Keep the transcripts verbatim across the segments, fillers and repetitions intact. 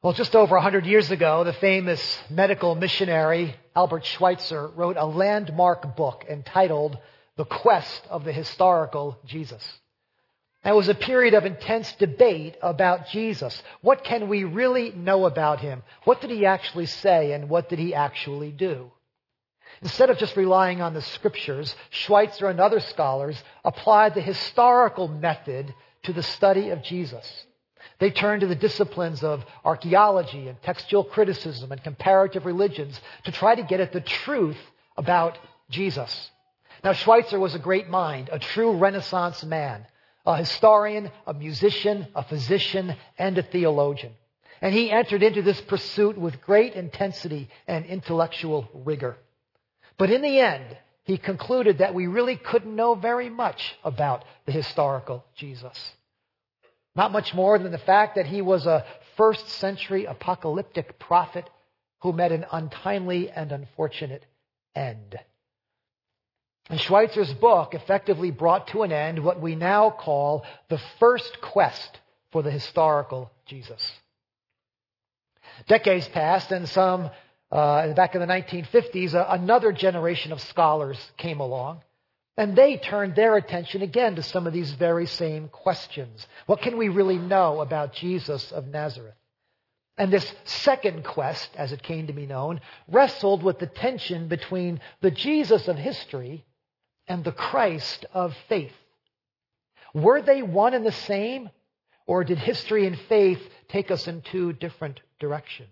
Well, just over one hundred years ago, the famous medical missionary Albert Schweitzer wrote a landmark book entitled The Quest of the Historical Jesus. It was a period of intense debate about Jesus. What can we really know about him? What did he actually say, and what did he actually do? Instead of just relying on the scriptures, Schweitzer and other scholars applied the historical method to the study of Jesus. They turned to the disciplines of archaeology and textual criticism and comparative religions to try to get at the truth about Jesus. Now, Schweitzer was a great mind, a true Renaissance man, a historian, a musician, a physician, and a theologian. And he entered into this pursuit with great intensity and intellectual rigor. But in the end, he concluded that we really couldn't know very much about the historical Jesus. Not much more than the fact that he was a first century apocalyptic prophet who met an untimely and unfortunate end. And Schweitzer's book effectively brought to an end what we now call the first quest for the historical Jesus. Decades passed, and some, uh, back in the nineteen fifties, uh, another generation of scholars came along. And they turned their attention again to some of these very same questions. What can we really know about Jesus of Nazareth? And this second quest, as it came to be known, wrestled with the tension between the Jesus of history and the Christ of faith. Were they one and the same, or did history and faith take us in two different directions?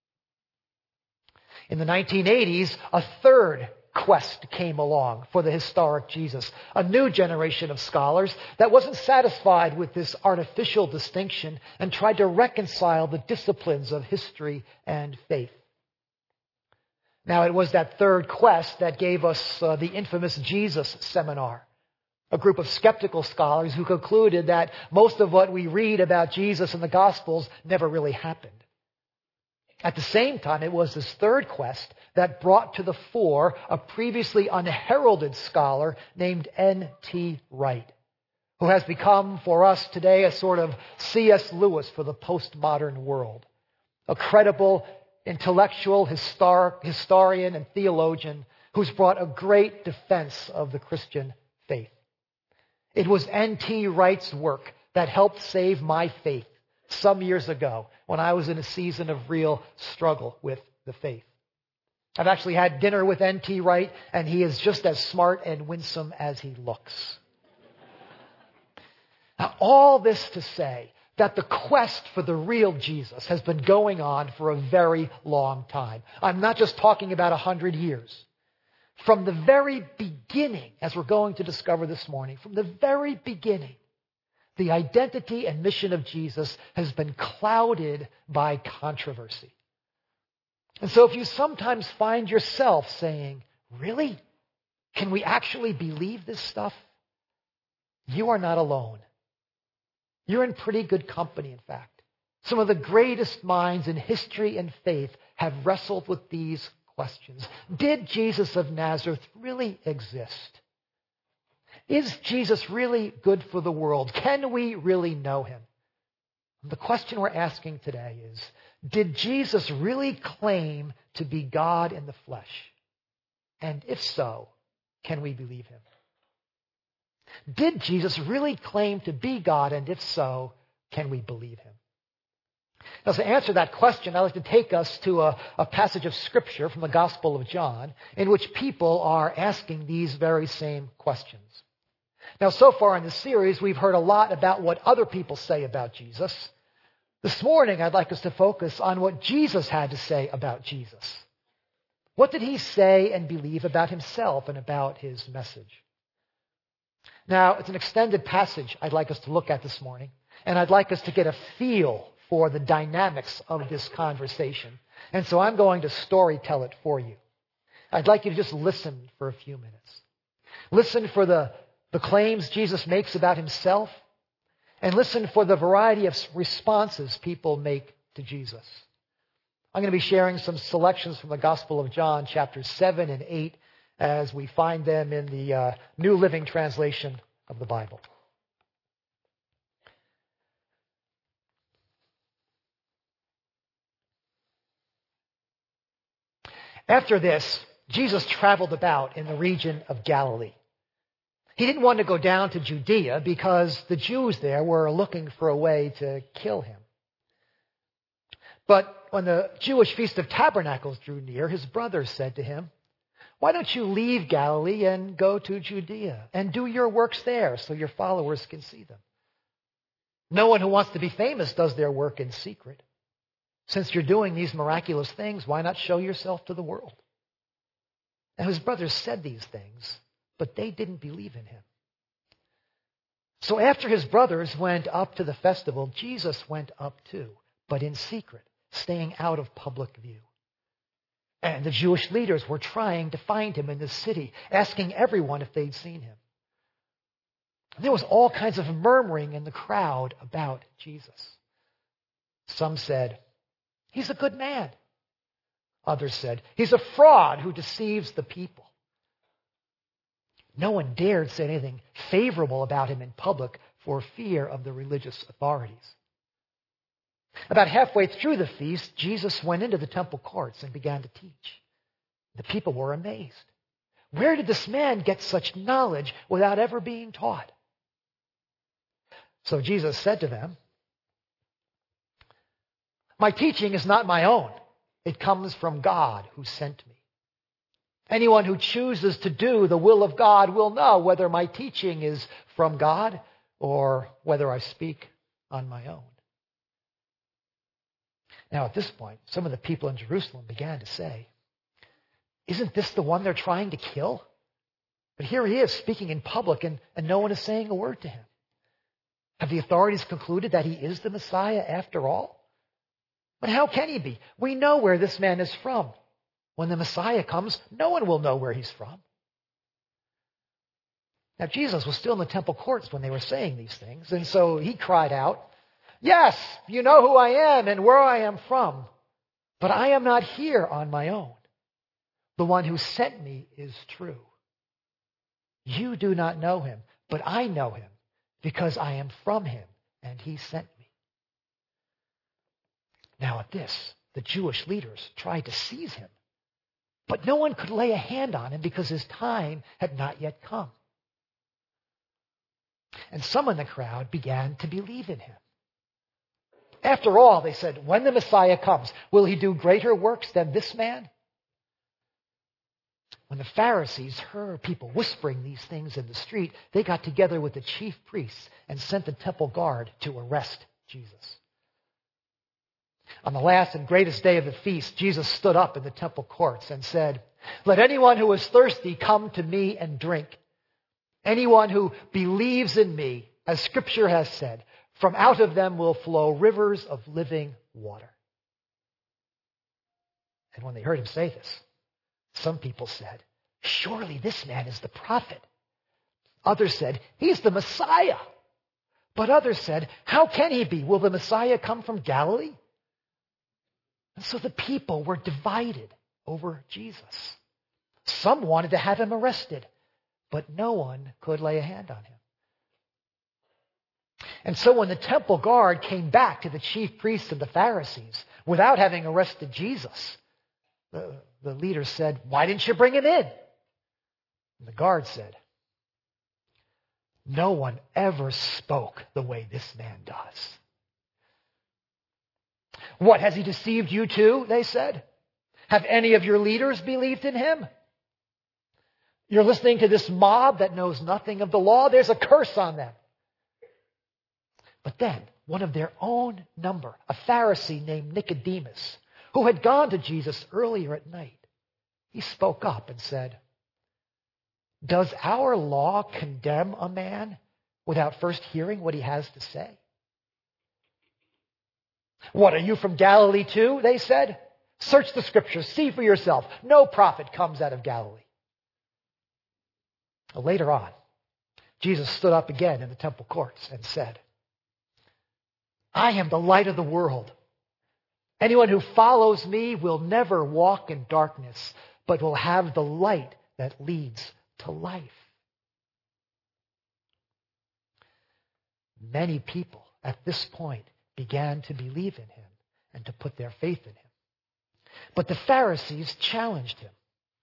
In the nineteen eighties, a third quest came along for the historic Jesus. A new generation of scholars that wasn't satisfied with this artificial distinction and tried to reconcile the disciplines of history and faith. Now, it was that third quest that gave us uh, the infamous Jesus Seminar, a group of skeptical scholars who concluded that most of what we read about Jesus in the Gospels never really happened. At the same time, it was this third quest that brought to the fore a previously unheralded scholar named N T Wright, who has become for us today a sort of C S Lewis for the postmodern world, a credible intellectual historic, historian and theologian who's brought a great defense of the Christian faith. It was N T Wright's work that helped save my faith some years ago when I was in a season of real struggle with the faith. I've actually had dinner with N T Wright, and he is just as smart and winsome as he looks. Now, all this to say that the quest for the real Jesus has been going on for a very long time. I'm not just talking about a hundred years. From the very beginning, as we're going to discover this morning, from the very beginning, the identity and mission of Jesus has been clouded by controversy. And so if you sometimes find yourself saying, really? Can we actually believe this stuff? You are not alone. You're in pretty good company, in fact. Some of the greatest minds in history and faith have wrestled with these questions. Did Jesus of Nazareth really exist? Is Jesus really good for the world? Can we really know him? The question we're asking today is, did Jesus really claim to be God in the flesh? And if so, can we believe him? Did Jesus really claim to be God? And if so, can we believe him? Now, to answer that question, I'd like to take us to a, a passage of Scripture from the Gospel of John in which people are asking these very same questions. Now, so far in this series, we've heard a lot about what other people say about Jesus. This morning, I'd like us to focus on what Jesus had to say about Jesus. What did he say and believe about himself and about his message? Now, it's an extended passage I'd like us to look at this morning, and I'd like us to get a feel for the dynamics of this conversation. And so I'm going to story tell it for you. I'd like you to just listen for a few minutes. Listen for the, the claims Jesus makes about himself, and listen for the variety of responses people make to Jesus. I'm going to be sharing some selections from the Gospel of John, chapters seven and eight, as we find them in the uh, New Living Translation of the Bible. After this, Jesus traveled about in the region of Galilee. He didn't want to go down to Judea because the Jews there were looking for a way to kill him. But when the Jewish Feast of Tabernacles drew near, his brothers said to him, "Why don't you leave Galilee and go to Judea and do your works there so your followers can see them? No one who wants to be famous does their work in secret. Since you're doing these miraculous things, why not show yourself to the world?" And his brothers said these things, but they didn't believe in him. So after his brothers went up to the festival, Jesus went up too, but in secret, staying out of public view. And the Jewish leaders were trying to find him in the city, asking everyone if they'd seen him. And there was all kinds of murmuring in the crowd about Jesus. Some said, "He's a good man." Others said, "He's a fraud who deceives the people." No one dared say anything favorable about him in public for fear of the religious authorities. About halfway through the feast, Jesus went into the temple courts and began to teach. The people were amazed. Where did this man get such knowledge without ever being taught? So Jesus said to them, "My teaching is not my own. It comes from God who sent me. Anyone who chooses to do the will of God will know whether my teaching is from God or whether I speak on my own." Now at this point, some of the people in Jerusalem began to say, "Isn't this the one they're trying to kill? But here he is speaking in public and, and no one is saying a word to him. Have the authorities concluded that he is the Messiah after all? But how can he be? We know where this man is from. When the Messiah comes, no one will know where he's from." Now Jesus was still in the temple courts when they were saying these things, and so he cried out, "Yes, you know who I am and where I am from, but I am not here on my own. The one who sent me is true. You do not know him, but I know him because I am from him and he sent me." Now at this, the Jewish leaders tried to seize him, but no one could lay a hand on him because his time had not yet come. And some in the crowd began to believe in him. After all, they said, when the Messiah comes, will he do greater works than this man? When the Pharisees heard people whispering these things in the street, they got together with the chief priests and sent the temple guard to arrest Jesus. On the last and greatest day of the feast, Jesus stood up in the temple courts and said, "Let anyone who is thirsty come to me and drink. Anyone who believes in me, as Scripture has said, from out of them will flow rivers of living water." And when they heard him say this, some people said, "Surely this man is the prophet." Others said, "He's the Messiah." But others said, "How can he be? Will the Messiah come from Galilee?" And so the people were divided over Jesus. Some wanted to have him arrested, but no one could lay a hand on him. And so when the temple guard came back to the chief priests and the Pharisees without having arrested Jesus, the, the leaders said, "Why didn't you bring him in?" And the guard said, "No one ever spoke the way this man does." "What, has he deceived you too?" they said. "Have any of your leaders believed in him? You're listening to this mob that knows nothing of the law. There's a curse on them." But then one of their own number, a Pharisee named Nicodemus, who had gone to Jesus earlier at night, he spoke up and said, "Does our law condemn a man without first hearing what he has to say?" "What, are you from Galilee too?" they said. "Search the Scriptures, see for yourself. No prophet comes out of Galilee." Later on, Jesus stood up again in the temple courts and said, "I am the light of the world. Anyone who follows me will never walk in darkness, but will have the light that leads to life." Many people at this point began to believe in him and to put their faith in him. But the Pharisees challenged him.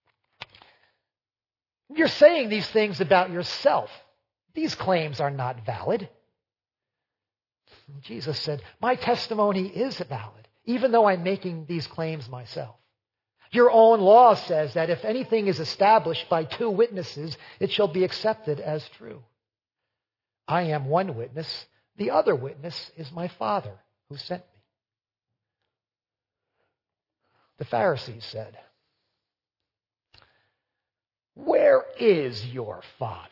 You're saying these things about yourself. These claims are not valid. And Jesus said, my testimony is valid, even though I'm making these claims myself. Your own law says that if anything is established by two witnesses, it shall be accepted as true. I am one witness. The other witness is my Father who sent me. The Pharisees said, where is your Father?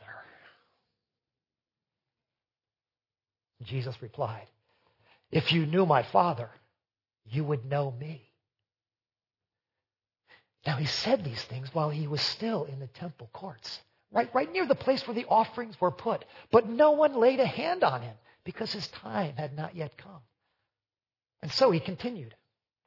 Jesus replied, if you knew my Father, you would know me. Now he said these things while he was still in the temple courts, right, right near the place where the offerings were put. But no one laid a hand on him because his time had not yet come. And so he continued,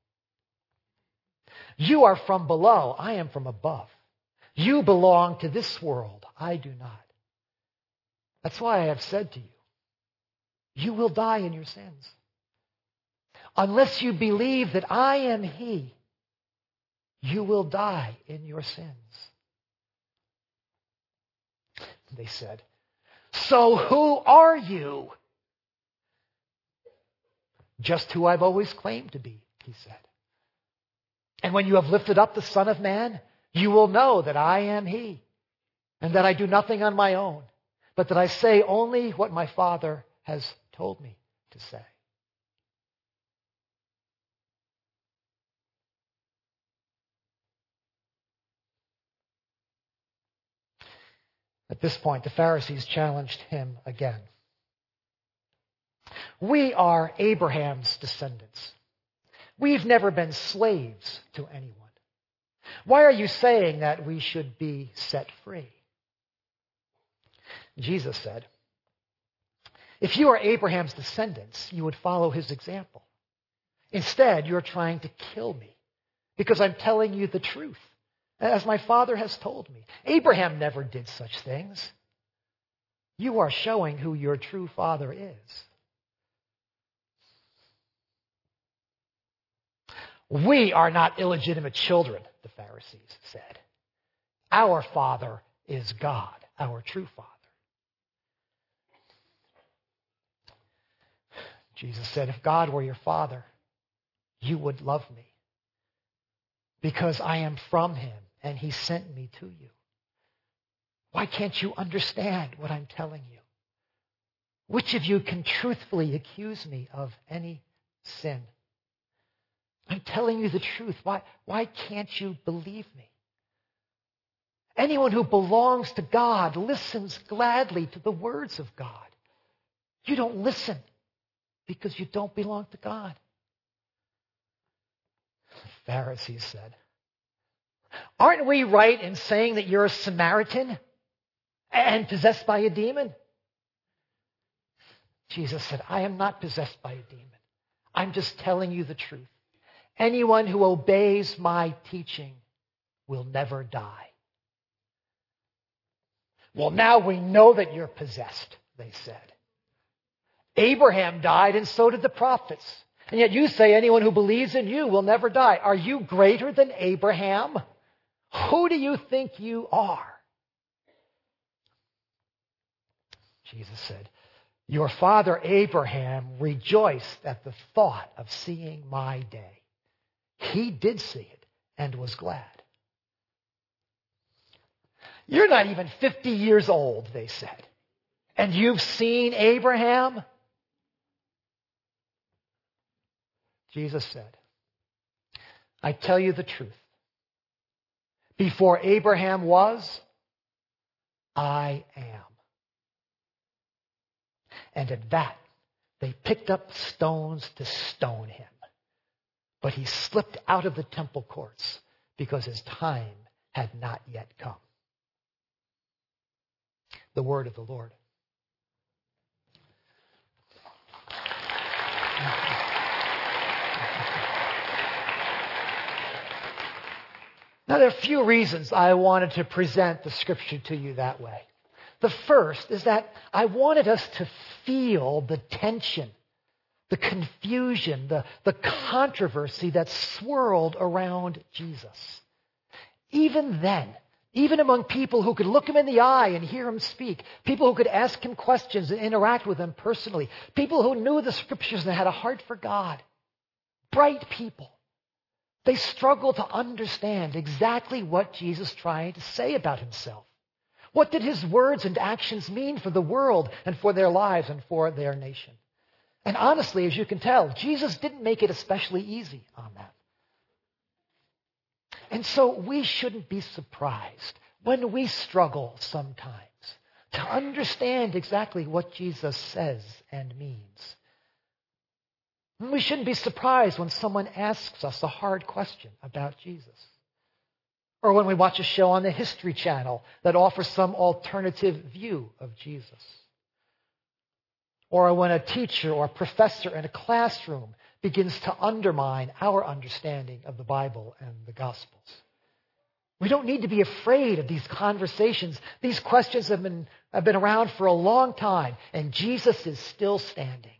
you are from below, I am from above. You belong to this world, I do not. That's why I have said to you, you will die in your sins. Unless you believe that I am He, you will die in your sins. They said, so who are you? Just who I've always claimed to be, he said. And when you have lifted up the Son of Man, you will know that I am He, and that I do nothing on my own, but that I say only what my Father has told me to say. At this point, the Pharisees challenged him again. We are Abraham's descendants. We've never been slaves to anyone. Why are you saying that we should be set free? Jesus said, if you are Abraham's descendants, you would follow his example. Instead, you're trying to kill me because I'm telling you the truth, as my Father has told me. Abraham never did such things. You are showing who your true father is. We are not illegitimate children, the Pharisees said. Our Father is God, our true Father. Jesus said, if God were your Father, you would love me, because I am from Him and He sent me to you. Why can't you understand what I'm telling you? Which of you can truthfully accuse me of any sin? I'm telling you the truth. Why, why can't you believe me? Anyone who belongs to God listens gladly to the words of God. You don't listen because you don't belong to God. The Pharisees said, aren't we right in saying that you're a Samaritan and possessed by a demon? Jesus said, I am not possessed by a demon. I'm just telling you the truth. Anyone who obeys my teaching will never die. Well, now we know that you're possessed, they said. Abraham died and so did the prophets. And yet you say anyone who believes in you will never die. Are you greater than Abraham? Who do you think you are? Jesus said, your father Abraham rejoiced at the thought of seeing my day. He did see it and was glad. You're not even fifty years old, they said, and you've seen Abraham? Jesus said, I tell you the truth. Before Abraham was, I am. And at that, they picked up stones to stone him. But he slipped out of the temple courts because his time had not yet come. The word of the Lord. Now, there are a few reasons I wanted to present the scripture to you that way. The first is that I wanted us to feel the tension the confusion, the, the controversy that swirled around Jesus. Even then, even among people who could look him in the eye and hear him speak, people who could ask him questions and interact with him personally, people who knew the scriptures and had a heart for God, bright people, they struggled to understand exactly what Jesus tried to say about himself. What did his words and actions mean for the world and for their lives and for their nation? And honestly, as you can tell, Jesus didn't make it especially easy on that. And so we shouldn't be surprised when we struggle sometimes to understand exactly what Jesus says and means. We shouldn't be surprised when someone asks us a hard question about Jesus. Or when we watch a show on the History Channel that offers some alternative view of Jesus. Or when a teacher or professor in a classroom begins to undermine our understanding of the Bible and the Gospels. We don't need to be afraid of these conversations. These questions have been, have been around for a long time, and Jesus is still standing.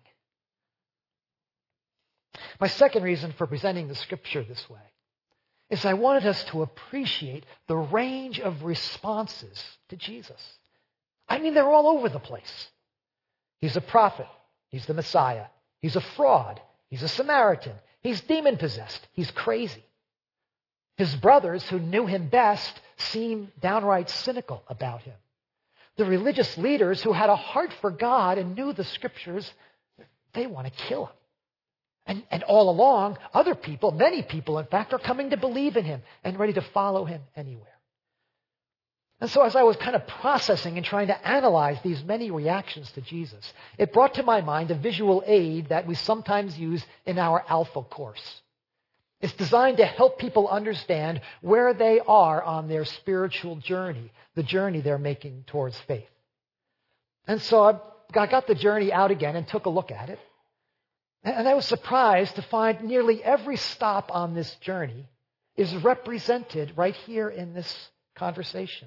My second reason for presenting the Scripture this way is I wanted us to appreciate the range of responses to Jesus. I mean, they're all over the place. He's a prophet. He's the Messiah. He's a fraud. He's a Samaritan. He's demon-possessed. He's crazy. His brothers, who knew him best, seem downright cynical about him. The religious leaders who had a heart for God and knew the Scriptures, they want to kill him. And, and all along, other people, many people, in fact, are coming to believe in him and ready to follow him anywhere. And so as I was kind of processing and trying to analyze these many reactions to Jesus, it brought to my mind a visual aid that we sometimes use in our Alpha course. It's designed to help people understand where they are on their spiritual journey, the journey they're making towards faith. And so I got the journey out again and took a look at it. And I was surprised to find nearly every stop on this journey is represented right here in this conversation.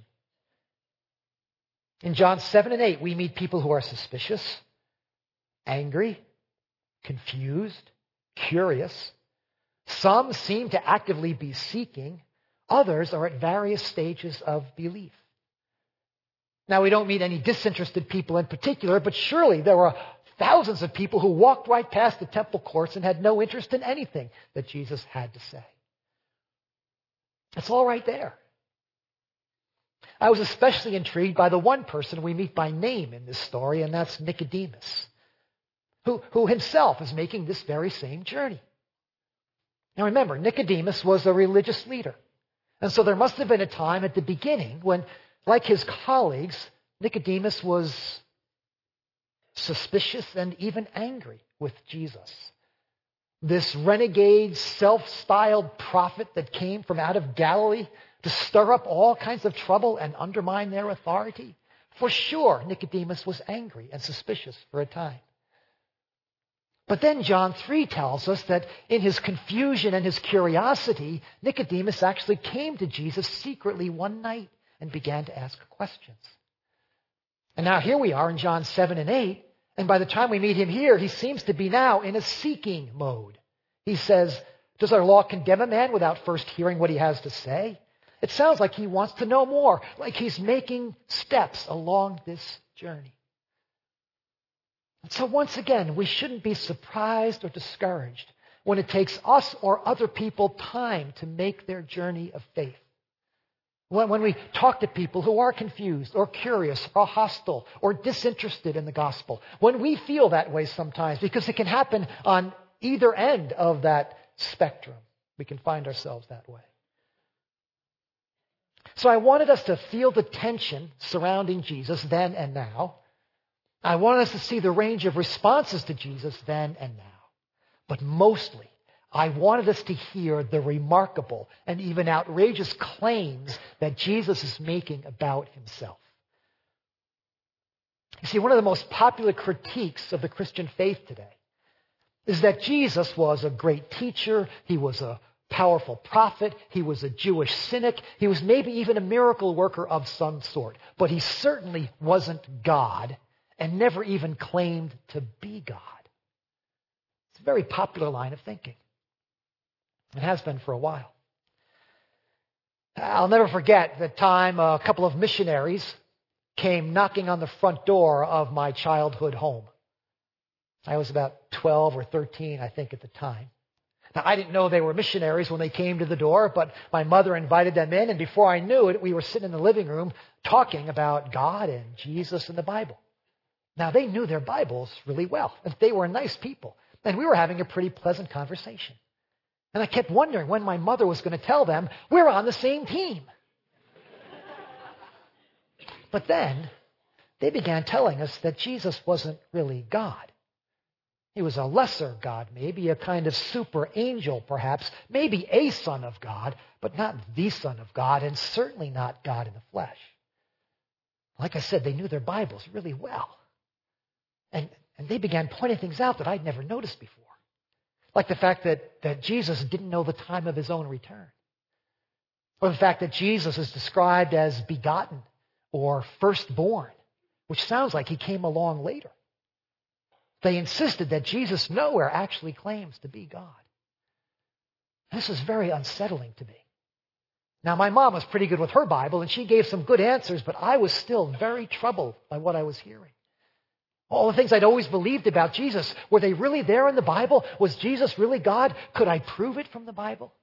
In John seven and eight, we meet people who are suspicious, angry, confused, curious. Some seem to actively be seeking. Others are at various stages of belief. Now, we don't meet any disinterested people in particular, but surely there were thousands of people who walked right past the temple courts and had no interest in anything that Jesus had to say. It's all right there. I was especially intrigued by the one person we meet by name in this story, and that's Nicodemus, who, who himself is making this very same journey. Now remember, Nicodemus was a religious leader. And so there must have been a time at the beginning when, like his colleagues, Nicodemus was suspicious and even angry with Jesus. This renegade, self-styled prophet that came from out of Galilee to stir up all kinds of trouble and undermine their authority. For sure, Nicodemus was angry and suspicious for a time. But then John three tells us that in his confusion and his curiosity, Nicodemus actually came to Jesus secretly one night and began to ask questions. And now here we are in John seven and eight, and by the time we meet him here, he seems to be now in a seeking mode. He says, does our law condemn a man without first hearing what he has to say? It sounds like he wants to know more, like he's making steps along this journey. And so once again, we shouldn't be surprised or discouraged when it takes us or other people time to make their journey of faith. When, when we talk to people who are confused or curious or hostile or disinterested in the gospel, when we feel that way sometimes, because it can happen on either end of that spectrum, we can find ourselves that way. So I wanted us to feel the tension surrounding Jesus then and now. I wanted us to see the range of responses to Jesus then and now. But mostly, I wanted us to hear the remarkable and even outrageous claims that Jesus is making about himself. You see, one of the most popular critiques of the Christian faith today is that Jesus was a great teacher, he was a powerful prophet, he was a Jewish cynic, he was maybe even a miracle worker of some sort, but he certainly wasn't God and never even claimed to be God. a very popular line of thinking. It has been for a while. I'll never forget the time a couple of missionaries came knocking on the front door of my childhood home. I was about twelve or thirteen, I think, at the time. Now, I didn't know they were missionaries when they came to the door, but my mother invited them in, and before I knew it, we were sitting in the living room talking about God and Jesus and the Bible. Now, they knew their Bibles really well, and they were nice people, and we were having a pretty pleasant conversation. And I kept wondering when my mother was going to tell them, we're on the same team. But then they began telling us that Jesus wasn't really God. He was a lesser God, maybe a kind of super angel, perhaps, maybe a son of God, but not the Son of God, and certainly not God in the flesh. Like I said, they knew their Bibles really well. And, and they began pointing things out that I'd never noticed before. Like the fact that, that Jesus didn't know the time of his own return. Or the fact that Jesus is described as begotten or firstborn, which sounds like he came along later. They insisted that Jesus nowhere actually claims to be God. This was very unsettling to me. Now, my mom was pretty good with her Bible, and she gave some good answers, but I was still very troubled by what I was hearing. All the things I'd always believed about Jesus, were they really there in the Bible? Was Jesus really God? Could I prove it from the Bible?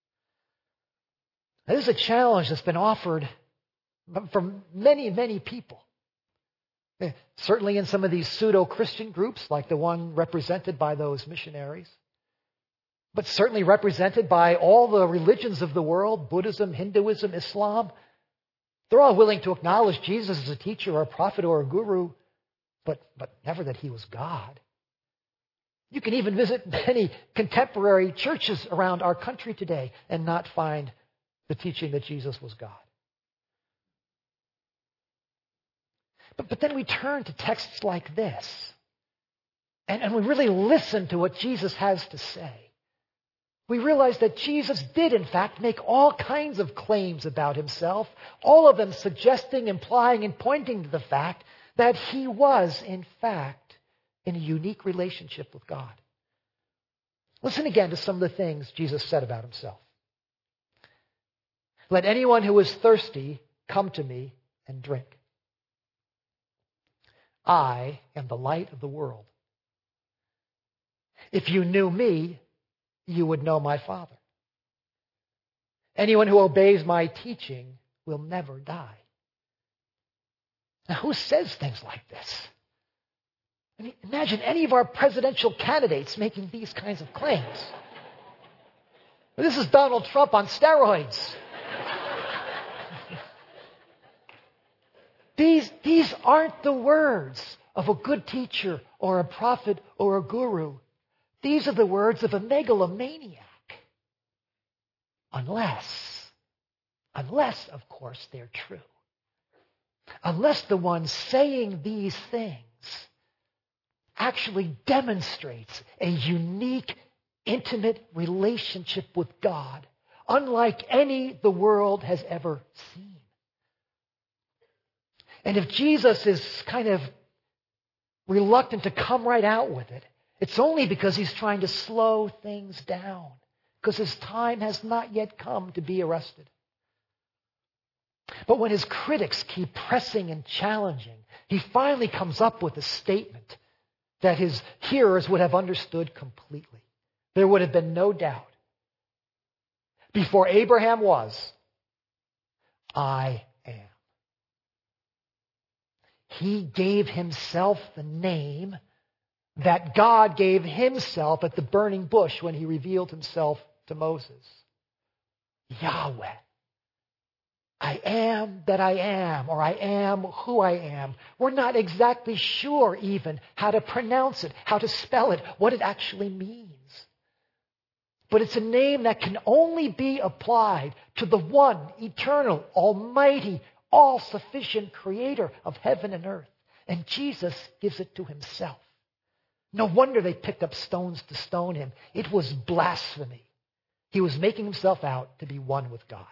Now, this is a challenge that's been offered from many, many people. Certainly in some of these pseudo-Christian groups, like the one represented by those missionaries. But certainly represented by all the religions of the world, Buddhism, Hinduism, Islam. They're all willing to acknowledge Jesus as a teacher or a prophet or a guru, but, but never that he was God. You can even visit many contemporary churches around our country today and not find the teaching that Jesus was God. But, but then we turn to texts like this, and, and we really listen to what Jesus has to say. We realize that Jesus did, in fact, make all kinds of claims about himself, all of them suggesting, implying, and pointing to the fact that he was, in fact, in a unique relationship with God. Listen again to some of the things Jesus said about himself. Let anyone who is thirsty come to me and drink. I am the light of the world. If you knew me, you would know my Father. Anyone who obeys my teaching will never die. Now, who says things like this? I mean, imagine any of our presidential candidates making these kinds of claims. This is Donald Trump on steroids. These, these aren't the words of a good teacher or a prophet or a guru. These are the words of a megalomaniac. Unless, unless, of course, they're true. Unless the one saying these things actually demonstrates a unique, intimate relationship with God, unlike any the world has ever seen. And if Jesus is kind of reluctant to come right out with it, it's only because he's trying to slow things down, because his time has not yet come to be arrested. But when his critics keep pressing and challenging, he finally comes up with a statement that his hearers would have understood completely. There would have been no doubt. Before Abraham was, I am. He gave himself the name that God gave himself at the burning bush when he revealed himself to Moses. Yahweh. I am that I am, or I am who I am. We're not exactly sure even how to pronounce it, how to spell it, what it actually means. But it's a name that can only be applied to the one eternal, almighty, all-sufficient creator of heaven and earth. And Jesus gives it to himself. No wonder they picked up stones to stone him. It was blasphemy. He was making himself out to be one with God.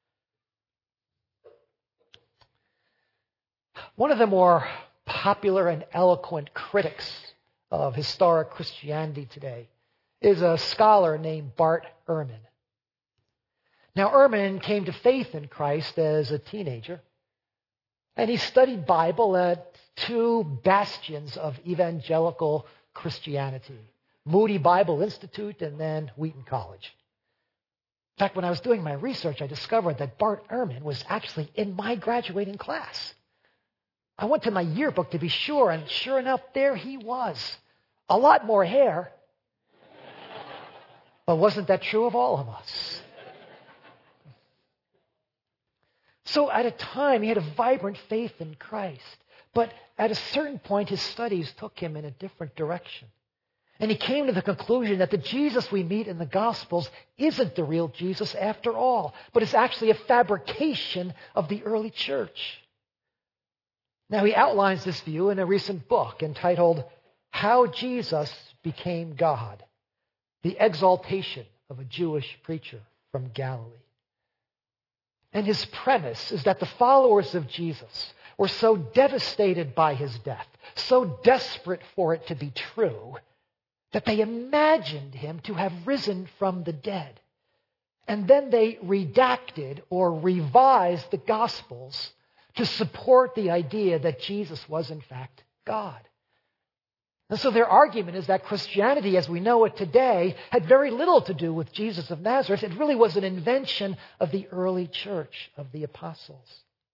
One of the more popular and eloquent critics of historic Christianity today is a scholar named Bart Ehrman. Now, Ehrman came to faith in Christ as a teenager, and he studied Bible at two bastions of evangelical Christianity, Moody Bible Institute and then Wheaton College. In fact, when I was doing my research, I discovered that Bart Ehrman was actually in my graduating class. I went to my yearbook to be sure, and sure enough, there he was. A lot more hair. But wasn't that true of all of us? So at a time, he had a vibrant faith in Christ. But at a certain point, his studies took him in a different direction. And he came to the conclusion that the Jesus we meet in the Gospels isn't the real Jesus after all, but it's actually a fabrication of the early church. Now, he outlines this view in a recent book entitled How Jesus Became God, the Exaltation of a Jewish Preacher from Galilee. And his premise is that the followers of Jesus were so devastated by his death, so desperate for it to be true, that they imagined him to have risen from the dead. And then they redacted or revised the Gospels to support the idea that Jesus was in fact God. And so their argument is that Christianity as we know it today had very little to do with Jesus of Nazareth. It really was an invention of the early church, of the apostles.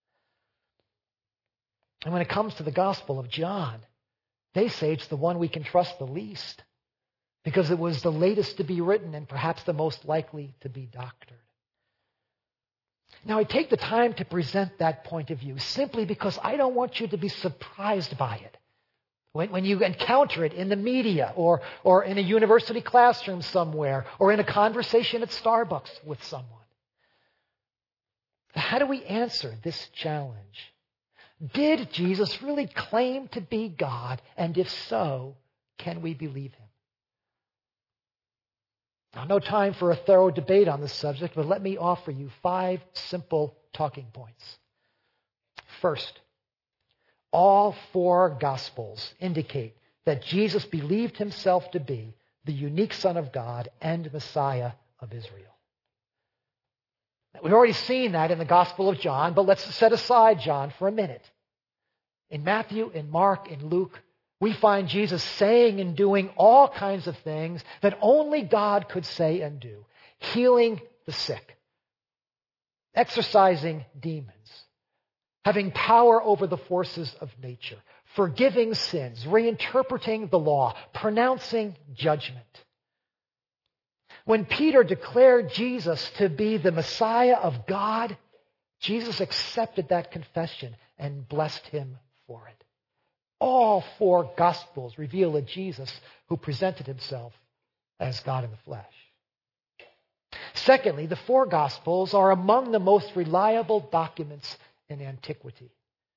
And when it comes to the Gospel of John, they say it's the one we can trust the least because it was the latest to be written and perhaps the most likely to be doctored. Now, I take the time to present that point of view simply because I don't want you to be surprised by it. When, when you encounter it in the media or, or in a university classroom somewhere or in a conversation at Starbucks with someone. How do we answer this challenge? Did Jesus really claim to be God? And if so, can we believe him? Now, no time for a thorough debate on this subject, but let me offer you five simple talking points. First, all four Gospels indicate that Jesus believed himself to be the unique Son of God and Messiah of Israel. We've already seen that in the Gospel of John, but let's set aside John for a minute. In Matthew, in Mark, in Luke, we find Jesus saying and doing all kinds of things that only God could say and do. Healing the sick, exorcising demons, having power over the forces of nature, forgiving sins, reinterpreting the law, pronouncing judgment. When Peter declared Jesus to be the Messiah of God, Jesus accepted that confession and blessed him for it. All four Gospels reveal a Jesus who presented himself as God in the flesh. Secondly, the four Gospels are among the most reliable documents in antiquity.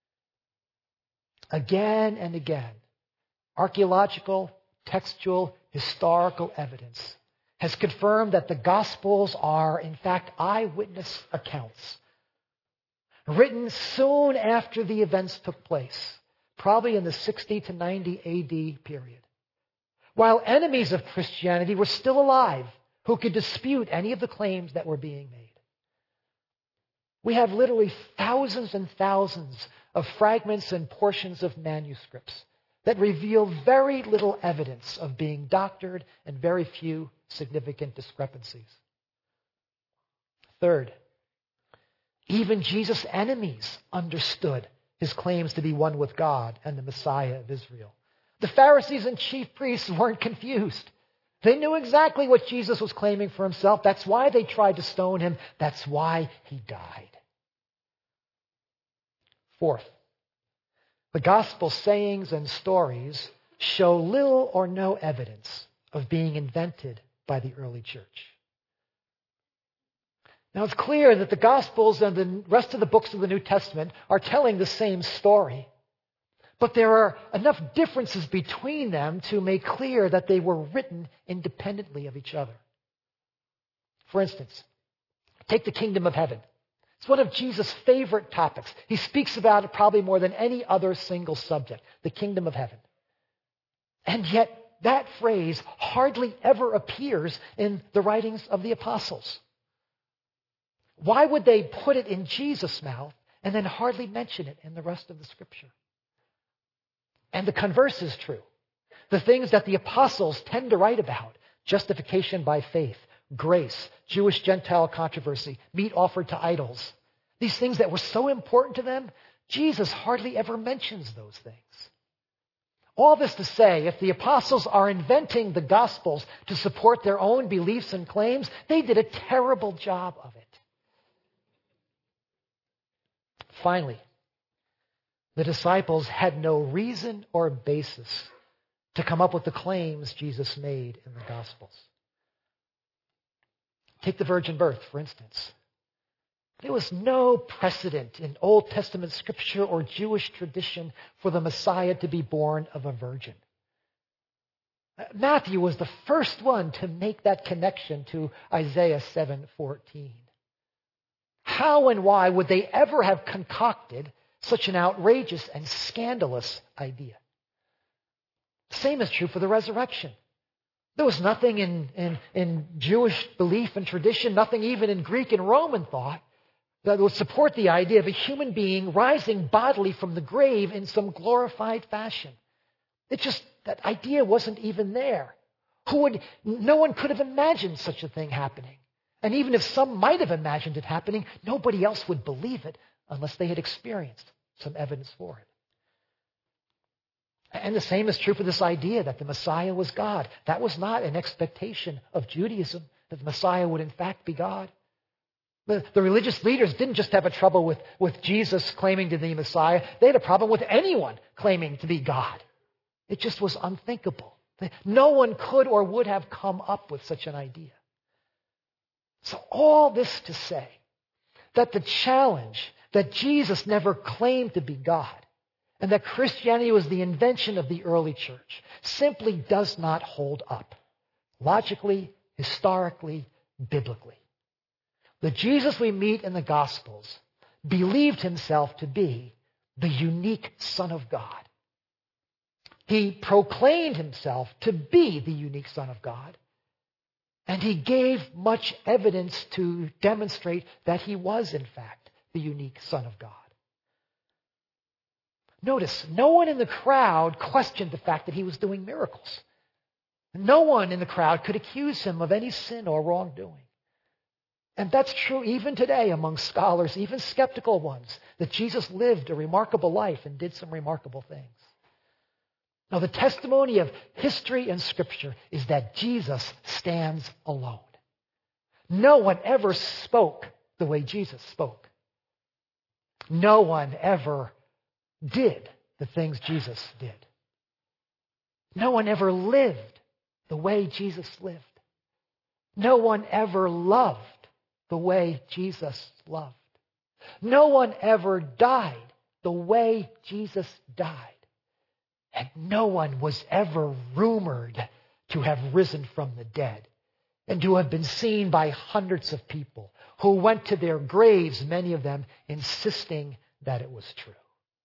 Again and again, archaeological, textual, historical evidence has confirmed that the Gospels are, in fact, eyewitness accounts written soon after the events took place, probably in the sixty to ninety A D period, while enemies of Christianity were still alive who could dispute any of the claims that were being made. We have literally thousands and thousands of fragments and portions of manuscripts that reveal very little evidence of being doctored and very few significant discrepancies. Third, even Jesus' enemies understood his claims to be one with God and the Messiah of Israel. The Pharisees and chief priests weren't confused. They knew exactly what Jesus was claiming for himself. That's why they tried to stone him. That's why he died. Fourth, the gospel sayings and stories show little or no evidence of being invented by the early church. Now, it's clear that the Gospels and the rest of the books of the New Testament are telling the same story. But there are enough differences between them to make clear that they were written independently of each other. For instance, take the kingdom of heaven. It's one of Jesus' favorite topics. He speaks about it probably more than any other single subject, the kingdom of heaven. And yet, that phrase hardly ever appears in the writings of the apostles. Why would they put it in Jesus' mouth and then hardly mention it in the rest of the Scripture? And the converse is true. The things that the apostles tend to write about, justification by faith, grace, Jewish-Gentile controversy, meat offered to idols, these things that were so important to them, Jesus hardly ever mentions those things. All this to say, if the apostles are inventing the Gospels to support their own beliefs and claims, they did a terrible job of it. Finally, the disciples had no reason or basis to come up with the claims Jesus made in the Gospels. Take the virgin birth, for instance. There was no precedent in Old Testament scripture or Jewish tradition for the Messiah to be born of a virgin. Matthew was the first one to make that connection to Isaiah seven fourteen. How and why would they ever have concocted such an outrageous and scandalous idea? The same is true for the resurrection. There was nothing in, in, in Jewish belief and tradition, nothing even in Greek and Roman thought, that would support the idea of a human being rising bodily from the grave in some glorified fashion. It just, that idea wasn't even there. Who would, no one could have imagined such a thing happening. And even if some might have imagined it happening, nobody else would believe it unless they had experienced some evidence for it. And the same is true for this idea that the Messiah was God. That was not an expectation of Judaism, that the Messiah would in fact be God. The, the religious leaders didn't just have a trouble with, with Jesus claiming to be the Messiah. They had a problem with anyone claiming to be God. It just was unthinkable. No one could or would have come up with such an idea. So all this to say that the challenge that Jesus never claimed to be God and that Christianity was the invention of the early church simply does not hold up. Logically, historically, biblically. The Jesus we meet in the Gospels believed himself to be the unique Son of God. He proclaimed himself to be the unique Son of God. And he gave much evidence to demonstrate that he was, in fact, the unique Son of God. Notice, no one in the crowd questioned the fact that he was doing miracles. No one in the crowd could accuse him of any sin or wrongdoing. And that's true even today among scholars, even skeptical ones, that Jesus lived a remarkable life and did some remarkable things. Now, the testimony of history and Scripture is that Jesus stands alone. No one ever spoke the way Jesus spoke. No one ever did the things Jesus did. No one ever lived the way Jesus lived. No one ever loved the way Jesus loved. No one ever died the way Jesus died. And no one was ever rumored to have risen from the dead and to have been seen by hundreds of people who went to their graves, many of them insisting that it was true.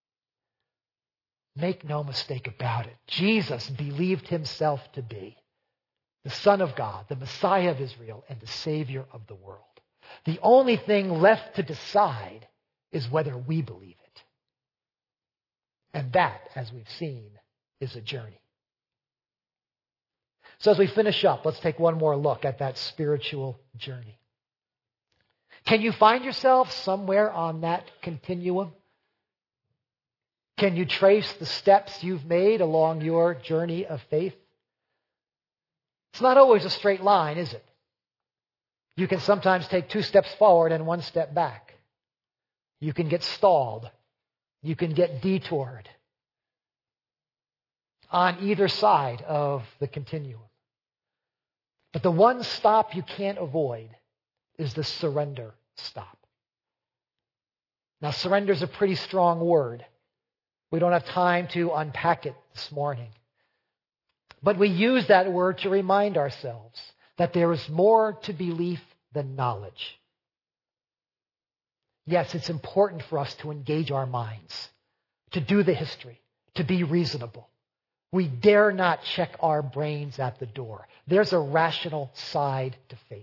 Make no mistake about it. Jesus believed himself to be the Son of God, the Messiah of Israel, and the Savior of the world. The only thing left to decide is whether we believe it. And that, as we've seen, is a journey. So as we finish up, let's take one more look at that spiritual journey. Can you find yourself somewhere on that continuum? Can you trace the steps you've made along your journey of faith? It's not always a straight line, is it? You can sometimes take two steps forward and one step back. You can get stalled. You can get detoured on either side of the continuum. But the one stop you can't avoid is the surrender stop. Now, surrender is a pretty strong word. We don't have time to unpack it this morning. But we use that word to remind ourselves that there is more to belief than knowledge. Yes, it's important for us to engage our minds, to do the history, to be reasonable. We dare not check our brains at the door. There's a rational side to faith.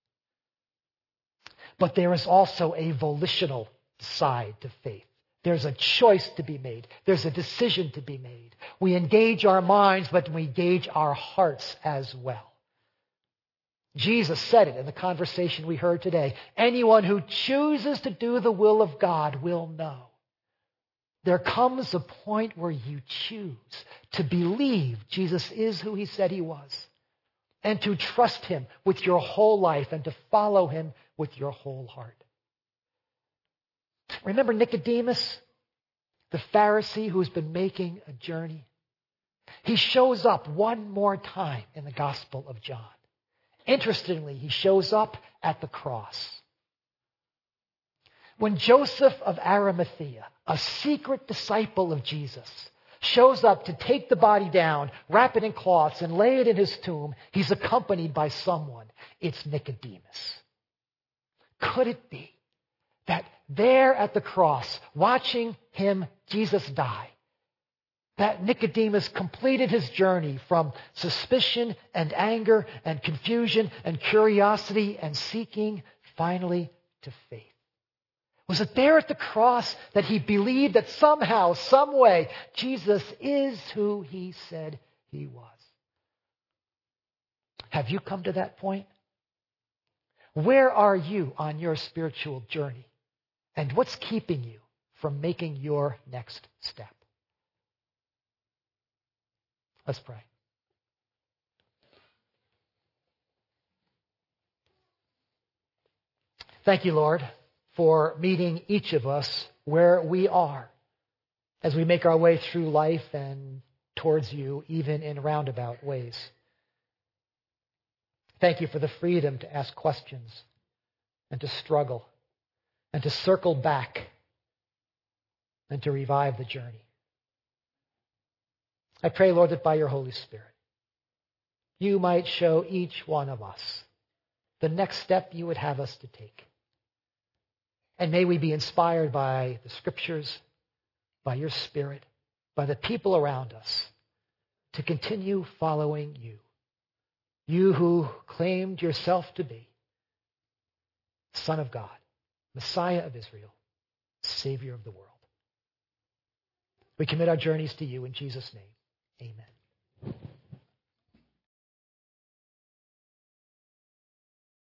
But there is also a volitional side to faith. There's a choice to be made. There's a decision to be made. We engage our minds, but we engage our hearts as well. Jesus said it in the conversation we heard today. Anyone who chooses to do the will of God will know. There comes a point where you choose to believe Jesus is who he said he was, and to trust him with your whole life and to follow him with your whole heart. Remember Nicodemus, the Pharisee who's been making a journey? He shows up one more time in the Gospel of John. Interestingly, he shows up at the cross. When Joseph of Arimathea, a secret disciple of Jesus, shows up to take the body down, wrap it in cloths, and lay it in his tomb, he's accompanied by someone. It's Nicodemus. Could it be that there at the cross, watching him, Jesus, die, that Nicodemus completed his journey from suspicion and anger and confusion and curiosity and seeking finally to faith? Was it there at the cross that he believed that somehow, some way, Jesus is who he said he was? Have you come to that point? Where are you on your spiritual journey? And what's keeping you from making your next step? Let's pray. Thank you, Lord, for meeting each of us where we are as we make our way through life and towards you, even in roundabout ways. Thank you for the freedom to ask questions and to struggle and to circle back and to revive the journey. I pray, Lord, that by your Holy Spirit, you might show each one of us the next step you would have us to take. And may we be inspired by the Scriptures, by your Spirit, by the people around us, to continue following you. You who claimed yourself to be Son of God, Messiah of Israel, Savior of the world. We commit our journeys to you in Jesus' name. Amen.